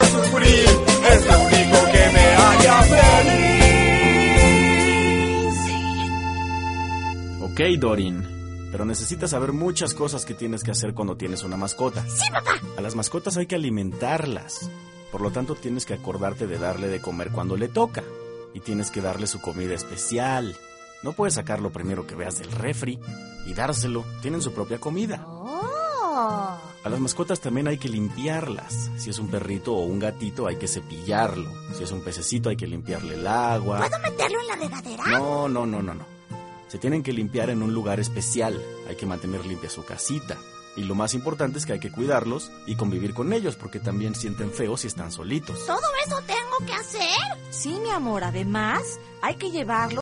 sufrir, es lo único que me haría feliz. Ok, Dorin, pero necesitas saber muchas cosas que tienes que hacer cuando tienes una mascota. ¡Sí, papá! A las mascotas hay que alimentarlas. Por lo tanto, tienes que acordarte de darle de comer cuando le toca. Y tienes que darle su comida especial. No puedes sacar lo primero que veas del refri y dárselo. Tienen su propia comida. ¡Oh! A las mascotas también hay que limpiarlas. Si es un perrito o un gatito, hay que cepillarlo. Si es un pececito, hay que limpiarle el agua. ¿Puedo meterlo en la regadera? No. Se tienen que limpiar en un lugar especial. Hay que mantener limpia su casita. Y lo más importante es que hay que cuidarlos y convivir con ellos, porque también sienten feo si están solitos. ¿Todo eso tengo que hacer? Sí, mi amor, además hay que llevarlo